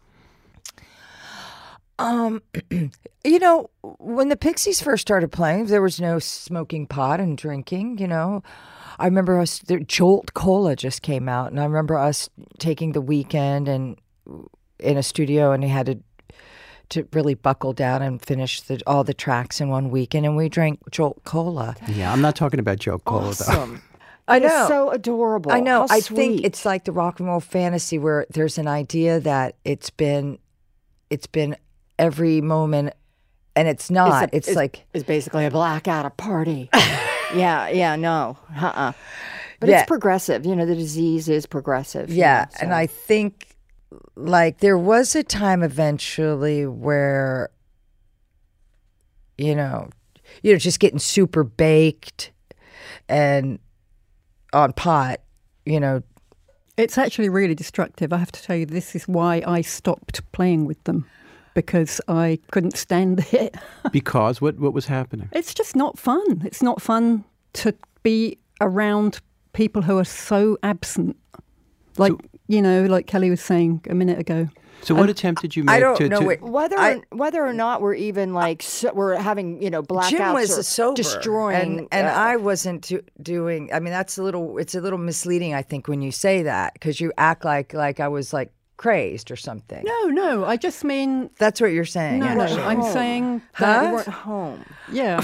Um, you know, when the Pixies first started playing, there was no smoking pot and drinking, you know. I remember us, the Jolt Cola just came out, and I remember us taking the weekend and in a studio, and he had to to really buckle down and finish the, all the tracks in one weekend, and we drank Jolt Cola. Yeah, I'm not talking about Jolt Cola, awesome. though. I know. It's so adorable. I know. How I sweet. think it's like the rock and roll fantasy where there's an idea that it's been, it's been every moment, and it's not. It's, a, it's, it's like it's basically a blackout, a party. yeah, yeah, no, uh-uh. But yeah. it's progressive. You know, the disease is progressive. Yeah, you know, so. and I think like there was a time eventually where, you know, you know, just getting super baked and on pot, you know. It's actually really destructive. I have to tell you, this is why I stopped playing with them. Because I couldn't stand it. Because what what was happening? It's just not fun. It's not fun to be around people who are so absent. Like, so, you know, like Kelly was saying a minute ago. So what um, attempt did you make I don't to, know to what, whether I, whether or not we're even like so, we're having, you know, blackouts Jim was or sober, destroying and, and uh, I wasn't do, doing I mean that's a little it's a little misleading, I think, when you say that, because you act like like I was like crazed or something. No, no, I just mean... That's what you're saying. No, no, home. I'm saying huh? that... We weren't home. Yeah.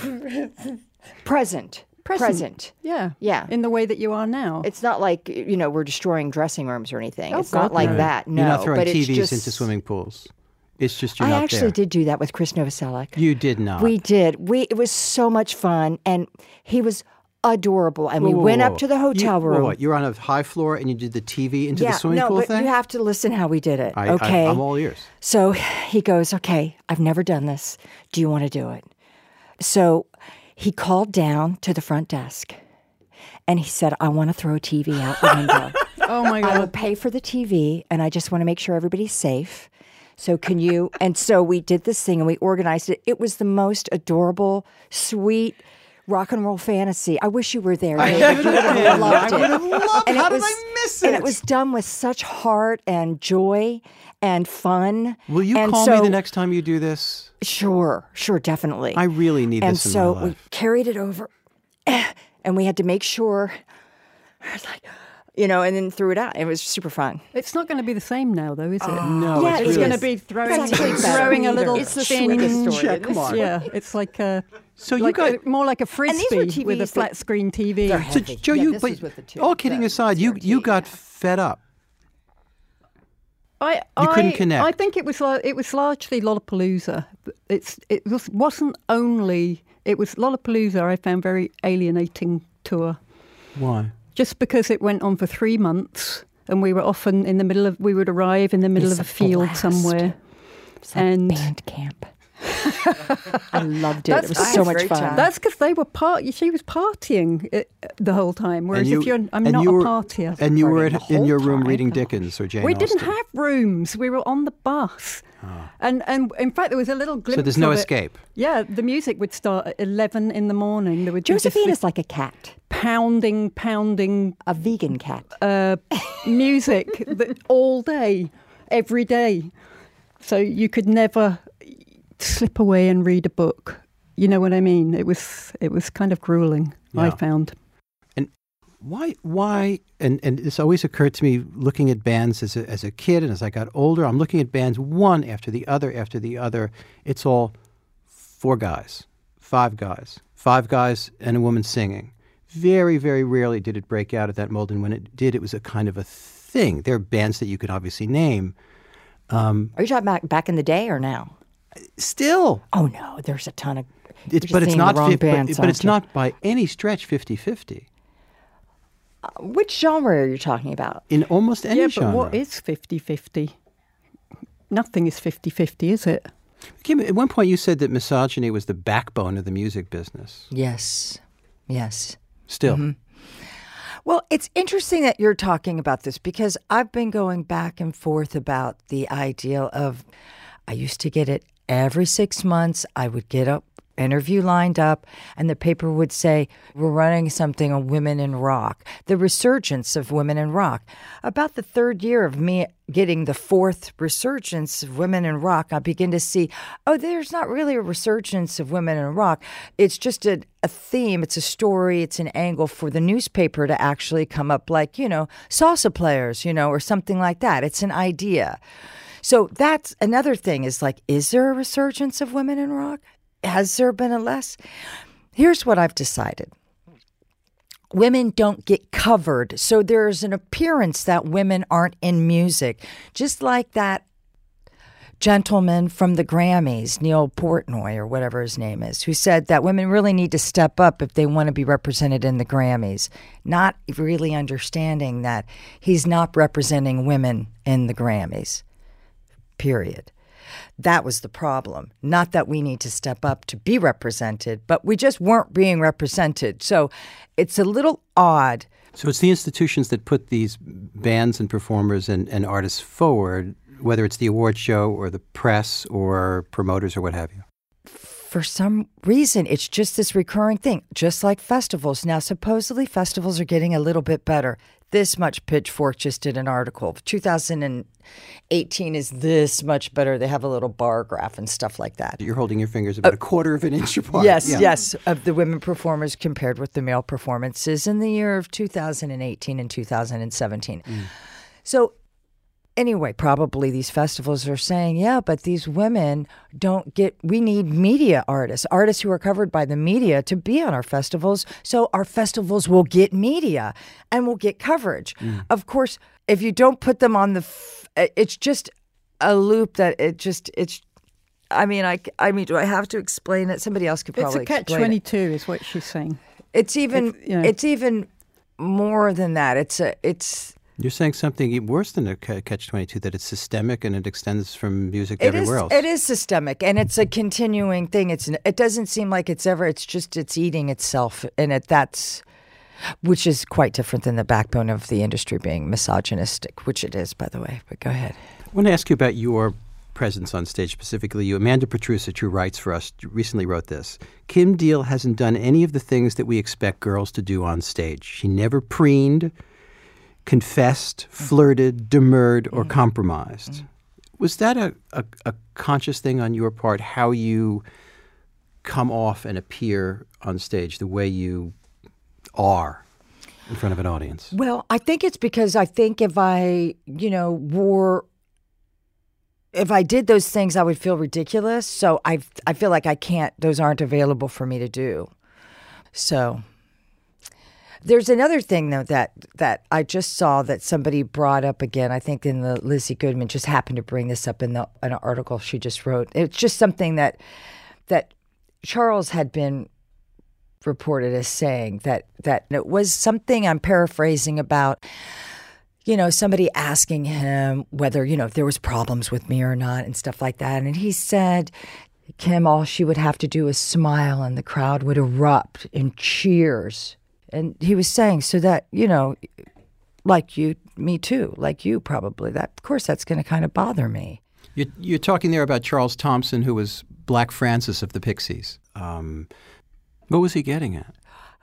Present. Present. Present. Yeah. Yeah. In the way that you are now. It's not like, you know, we're destroying dressing rooms or anything. Oh, it's God, not like no. that, no. You're not throwing but T Vs it's just, into swimming pools. It's just you're I not actually there. did do that with Chris Novoselic. You did not. We did. We It was so much fun, and he was adorable. And whoa, we whoa, went whoa. up to the hotel you, room. What, you're on a high floor and you did the T V into yeah, the swimming no, pool but thing? you have to listen how we did it. I, okay. I, I'm all ears. So he goes, okay, I've never done this. Do you want to do it? So he called down to the front desk and he said, I want to throw a T V out the window. Oh my God. I will pay for the T V and I just want to make sure everybody's safe. So can you? And so we did this thing and we organized it. It was the most adorable, sweet rock and roll fantasy. I wish you were there. I You would have been. loved I it. would have loved And How it did was, I miss it? And it was done with such heart and joy and fun. Will you and call so, me the next time you do this? Sure, sure, definitely. I really need and this in so my life. we carried it over and we had to make sure, like, you know, and then threw it out. It was super fun. It's not going to be the same now, though, is it? Oh, no, yeah, it's, it's really... going to be throwing, It's actually better. throwing a little It's the thin... sweetest story. Yeah, come on. Yeah, it's like a... So you like got a, more like a these were frisbee T Vs with a that- flat screen T V. They're So, heavy. Joe, Yeah, you, this but was with the two- all kidding the aside, you, you got fed up. I, You I, couldn't connect. I think it was like, it was largely Lollapalooza. It's it was wasn't only it was Lollapalooza. I found very alienating tour. Why? Just because it went on for three months, and we were often in the middle of we would arrive in the middle It's of a a field blast. somewhere, It's like and band camp. I loved it. That's- It was I so had a much great fun. time. that's because they were part. She was partying uh, the whole time, whereas you- if you're, I'm and not you a were- partier. And you were Partying at, the in your whole room time. reading Dickens or Jane We Austen. didn't have rooms. We were on the bus. And and in fact, there was a little glimpse. So there's no of it. escape. Yeah, the music would start at eleven in the morning. There would be just Josephine this is like a cat, pounding, pounding a vegan cat. uh, music that, all day, every day. So you could never slip away and read a book. You know what I mean? It was it was kind of grueling. I Yeah. found. Why, why, and, and this always occurred to me looking at bands as a, as a kid and as I got older, I'm looking at bands one after the other after the other. It's all four guys, five guys, five guys and a woman singing. Very, very rarely did it break out of that mold, and when it did, it was a kind of a thing. There are bands that you could obviously name. Um, Are you talking about back in the day or now? Still. Oh, no, there's a ton of... It's, you're but it's seeing not the wrong fi- bands, but, but it's aren't you? not by any stretch fifty-fifty. Uh, which genre are you talking about? In almost any yeah, genre. but what is fifty-fifty? Nothing is fifty-fifty, is it? Kim, at one point you said that misogyny was the backbone of the music business. Yes. Yes. Still. Mm-hmm. Well, it's interesting that you're talking about this because I've been going back and forth about the idea of, I used to get it every six months. I would get a interview lined up and the paper would say, we're running something on women in rock, the resurgence of women in rock. About the third year of me getting the fourth resurgence of women in rock, I begin to see, oh, there's not really a resurgence of women in rock. It's just a, a theme. It's a story. It's an angle for the newspaper to actually come up like, you know, salsa players, you know, or something like that. It's an idea. So that's another thing is like, is there a resurgence of women in rock? Has there been a less? Here's what I've decided. Women don't get covered, so there's an appearance that women aren't in music. Just like that gentleman from the Grammys, Neil Portnoy or whatever his name is, who said that women really need to step up if they want to be represented in the Grammys, not really understanding that he's not representing women in the Grammys, period. That was the problem. Not that we need to step up to be represented, but we just weren't being represented. So it's a little odd. So it's the institutions that put these bands and performers and, and artists forward, whether it's the award show or the press or promoters or what have you. For some reason, it's just this recurring thing, just like festivals. Now, supposedly festivals are getting a little bit better. This much Pitchfork just did an article. two thousand eighteen is this much better. They have a little bar graph and stuff like that. You're holding your fingers about uh, a quarter of an inch apart. Yes, yeah. yes, of the women performers compared with the male performances in the year of two thousand eighteen and two thousand seventeen. Mm. So anyway, probably these festivals are saying, yeah, but these women don't get, we need media artists, artists who are covered by the media to be on our festivals. So our festivals will get media and will get coverage. Mm. Of course, if you don't put them on the, f- it's just a loop that it just, it's, I mean, I, I mean, do I have to explain it? Somebody else could probably explain it. It's a catch twenty-two is what she's saying. It's even, if, you know. it's even more than that. It's a, it's, You're saying something worse than a catch twenty-two, that it's systemic and it extends from music to it everywhere is, else. It is systemic, and it's a continuing thing. It's It doesn't seem like it's ever, it's just, it's eating itself, and it that's, which is quite different than the backbone of the industry being misogynistic, which it is, by the way. But go ahead. I want to ask you about your presence on stage, specifically you. Amanda Petrusich, who writes for us, recently wrote this. Kim Deal hasn't done any of the things that we expect girls to do on stage. She never preened, confessed, flirted, demurred, or compromised. Mm. Was that a, a, a conscious thing on your part, how you come off and appear on stage, the way you are in front of an audience? Well, I think it's because I think if I, you know, wore, if I did those things, I would feel ridiculous. So I, I feel like I can't, those aren't available for me to do. So there's another thing, though, that, that I just saw that somebody brought up again. I think in the Lizzie Goodman just happened to bring this up in the in an article she just wrote. It's just something that that Charles had been reported as saying that that it was something, I'm paraphrasing, about, you know, somebody asking him whether, you know, if there was problems with me or not and stuff like that. And he said, Kim, all she would have to do is smile and the crowd would erupt in cheers. And he was saying, so that, you know, like you, me too, like you probably, that, of course, that's going to kind of bother me. You're, you're talking there about Charles Thompson, who was Black Francis of the Pixies. Um, what was he getting at?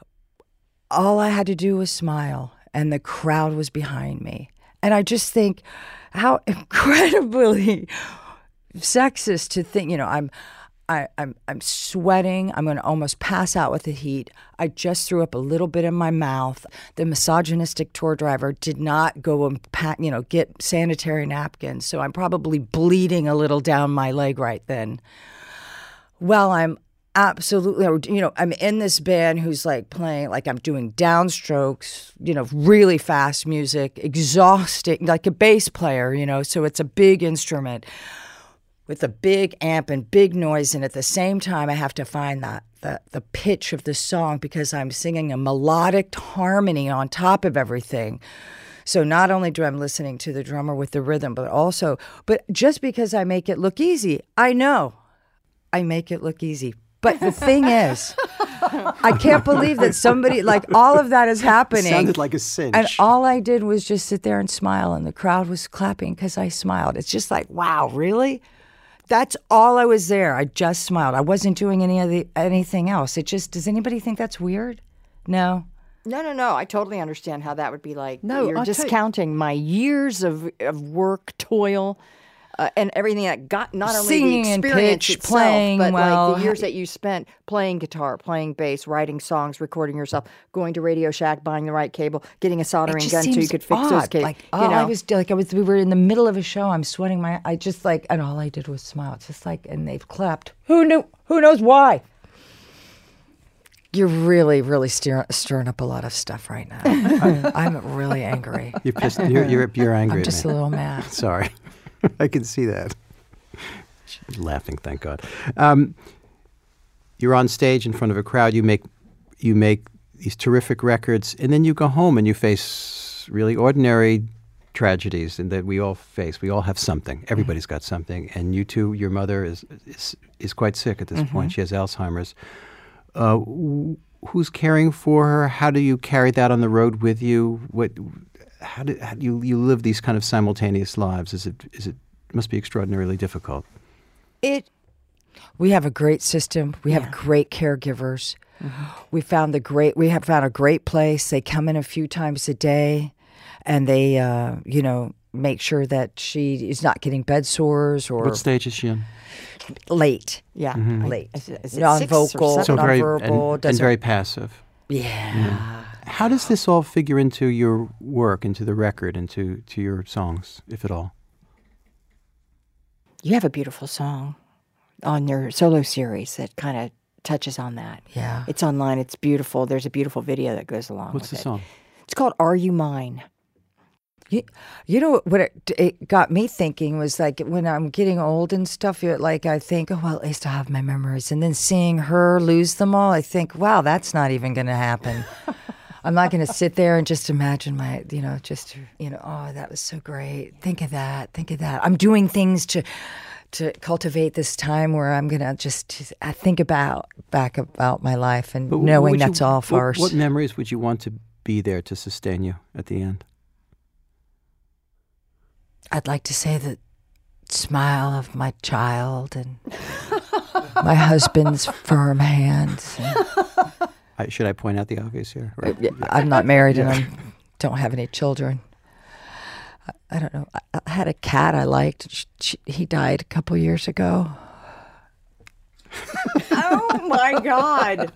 All I had to do was smile, and the crowd was behind me. And I just think how incredibly sexist to think, you know, I'm I, I'm I'm sweating. I'm going to almost pass out with the heat. I just threw up a little bit in my mouth. The misogynistic tour driver did not go and pat, you know, get sanitary napkins. So I'm probably bleeding a little down my leg right then. Well, I'm absolutely, you know, I'm in this band who's like playing, like I'm doing downstrokes, you know, really fast music, exhausting, like a bass player, you know, so it's a big instrument. with a big amp and big noise, and at the same time I have to find that the, the pitch of the song because I'm singing a melodic harmony on top of everything. So not only do I'm listening to the drummer with the rhythm, but also, but just because I make it look easy, I know I make it look easy. But the thing is, I can't believe that somebody, like all of that is happening. It sounded like a cinch. And all I did was just sit there and smile, and the crowd was clapping because I smiled. It's just like, wow, really? That's all I was there. I just smiled. I wasn't doing any of the anything else. It just, does anybody think that's weird? No. No, no, no. I totally understand how that would be like. No, you're I'll tell you- discounting my years of, of work, toil, uh, and everything that got not only Singing the and experience pitch, itself, playing but well. like the years that you spent playing guitar, playing bass, writing songs, recording yourself, going to Radio Shack, buying the right cable, getting a soldering It just gun so you seems could fix odd. those cables. Like, you all know, I was like, I was. We were in the middle of a show. I'm sweating my. I just like, and all I did was smile. It's just like, and they've clapped. Who knew? Who knows why? You're really, really stir, stirring up a lot of stuff right now. I'm, I'm really angry. You're pissed. You're you're, you're angry. I'm at just me. a little mad. Sorry, I can see that. She's laughing, thank God. Um, you're on stage in front of a crowd. You make you make these terrific records, and then you go home and you face really ordinary tragedies, and that we all face. We all have something. Everybody's got something. And you too. Your mother is is, is quite sick at this Mm-hmm. point. She has Alzheimer's. Uh, who's caring for her? How do you carry that on the road with you? What? How do, how do you you live these kind of simultaneous lives? Is it is it, it must be extraordinarily difficult. It. We have a great system. We have Yeah. great caregivers. We found the great. We have found a great place. They come in a few times a day, and they, uh, you know, make sure that she is not getting bed sores or What stage is she in? late. yeah, Mhm. I- Late. Is it, is it Non-vocal. six or So seven? very nonverbal, and, and doesn't- very passive. Yeah. How does this all figure into your work, into the record, into to your songs, if at all? You have a beautiful song on your solo series that kind of touches on that. Yeah. It's online. It's beautiful. There's a beautiful video that goes along What's the with it. song? It's called "Are You Mine?" You, you know what it, it got me thinking was like when I'm getting old and stuff, it, like I think, oh, well, at least I have my memories. And then seeing her lose them all, I think, wow, that's not even going to happen. I'm not going to sit there and just imagine my, you know, just, you know, oh, that was so great. Think of that. Think of that. I'm doing things to to cultivate this time where I'm going to just I think about back about my life and But what knowing would you- that's all what- farce. What memories would you want to be there to sustain you at the end? I'd like to say the smile of my child and my husband's firm hands. And I, should I point out the obvious here? Or- I'm not married Yeah. and I don't have any children. I, I don't know. I, I had a cat I liked. She, she, he died a couple years ago. Oh my God!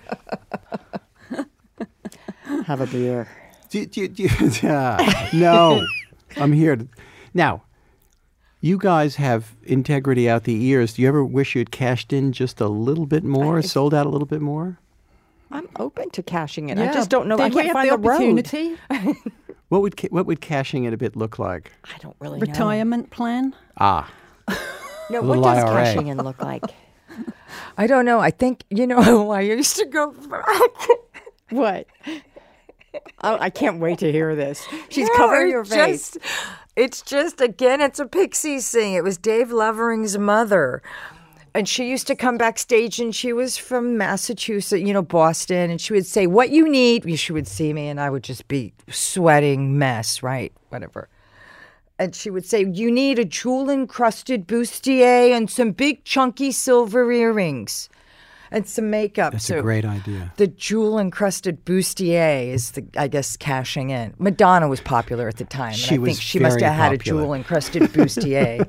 Have a beer. Do, do, do, yeah, no, I'm here. To, now, you guys have integrity out the ears. Do you ever wish you had cashed in just a little bit more, sold out a little bit more? I'm open to cashing it. I Yeah, just don't know. did I we can't have find the the, road. opportunity? What would ca- what would cashing it a bit look like? I don't really know. Retirement plan? Ah, No, A what little does I R A. cashing in look like? I don't know. I think, you know, I used to go. What? Oh, I can't wait to hear this. She's No, covering it's your face. just- It's just, again, it's a Pixies thing. It was Dave Levering's mother. And she used to come backstage and she was from Massachusetts, you know, Boston. And she would say, what you need. She would see me and I would just be sweating mess, right? Whatever. And she would say, you need a jewel-encrusted bustier and some big chunky silver earrings and some makeup. that's So a great idea. the jewel-encrusted bustier is, the, I guess, cashing in. Madonna was popular at the time. And She I was think she must very have had popular. a jewel-encrusted bustier.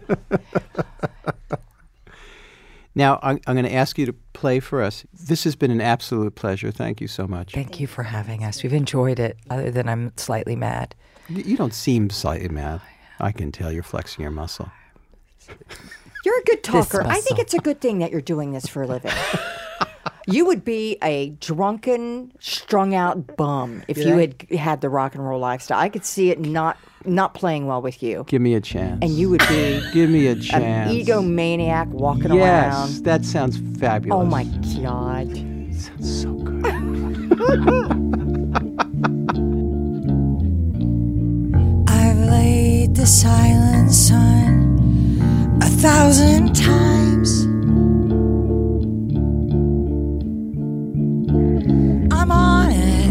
Now, I'm, I'm going to ask you to play for us. This has been an absolute pleasure. Thank you so much. Thank you for having us. We've enjoyed it, other than I'm slightly mad. Y- You don't seem slightly mad. I can tell you're flexing your muscle. You're a good This talker. I think muscle. it's a good thing that you're doing this for a living. You would be a drunken, strung-out bum if Yeah. you had had the rock and roll lifestyle. I could see it not not playing well with you. Give me a chance. And you would be Give me a an chance. egomaniac walking yes, around. that sounds fabulous. Oh my God. Sounds so good. I've laid the silent sun a thousand times. I'm on it,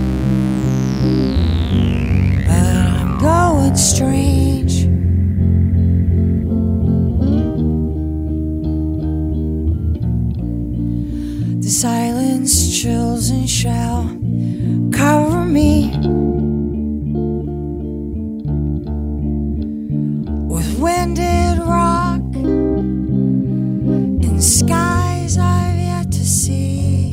but I'm going strange. The silence chills and shall cover me with winded rock in skies I've yet to see.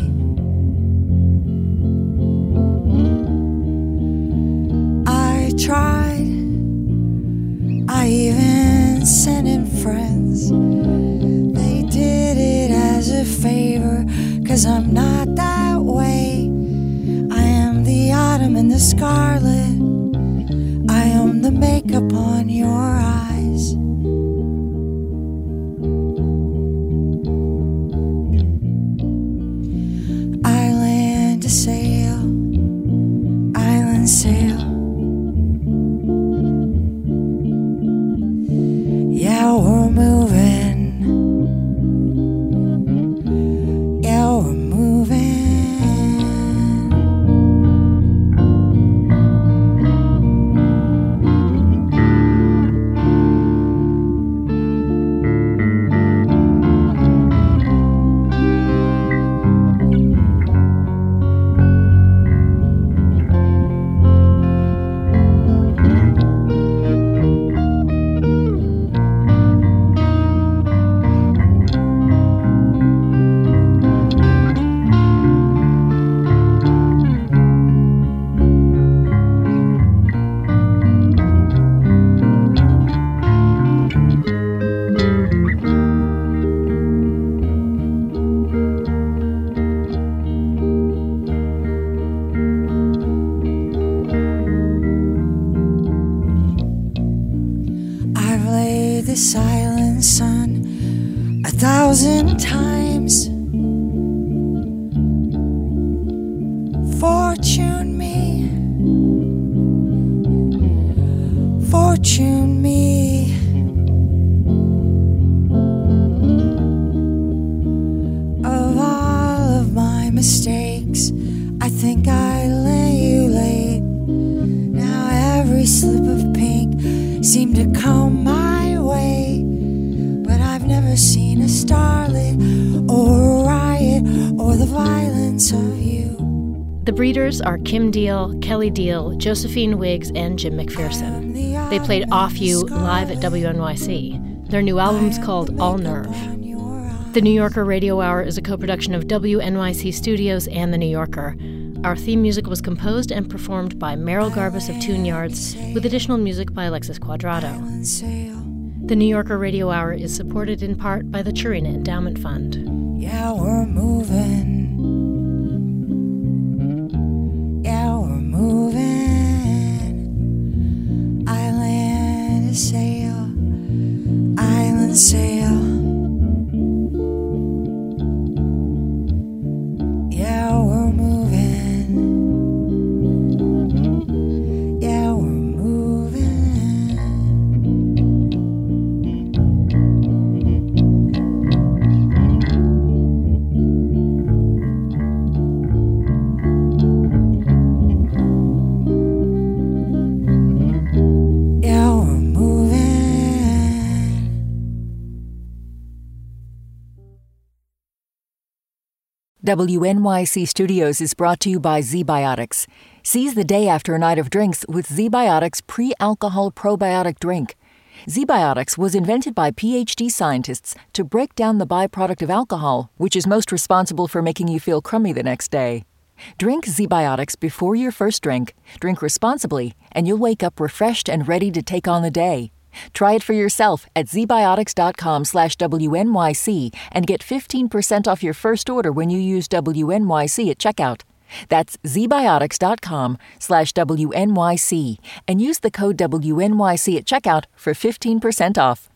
I tried, I even sent in friends. They did it as a favor, 'cause I'm not that way. I am the autumn and the scarlet. I am the makeup on your eyes. Island to sail, island sail. Yeah, we're moving. Yeah, we're moving. I've laid the silent sun a thousand times. Fortune me, fortune me. Of all of my mistakes, I think I lay you late. Now every slip of pink seemed to come my way, but I've never seen a starlet or a riot or the violence of you. The Breeders are Kim Deal, Kelly Deal, Josephine Wiggs, and Jim McPherson. They played Off You live at W N Y C. Their new album's called All Nerve. The New Yorker Radio Hour is a co-production of W N Y C Studios and The New Yorker. Our theme music was composed and performed by Meryl Garbus of Tune Yards, with additional music by Alexis Quadrado. The New Yorker Radio Hour is supported in part by the Churina Endowment Fund. Yeah, we're moving. Yeah, we're moving. Island sail, island sail. Yeah, we're moving. Yeah, we're moving. Yeah, we're moving. W N Y C Studios is brought to you by ZBiotics. Seize the day after a night of drinks with ZBiotics pre-alcohol probiotic drink. ZBiotics was invented by P H D scientists to break down the byproduct of alcohol, which is most responsible for making you feel crummy the next day. Drink ZBiotics before your first drink, drink responsibly, and you'll wake up refreshed and ready to take on the day. Try it for yourself at zbiotics.com slash WNYC and get fifteen percent off your first order when you use W N Y C at checkout. That's zbiotics.com slash WNYC and use the code W N Y C at checkout for fifteen percent off.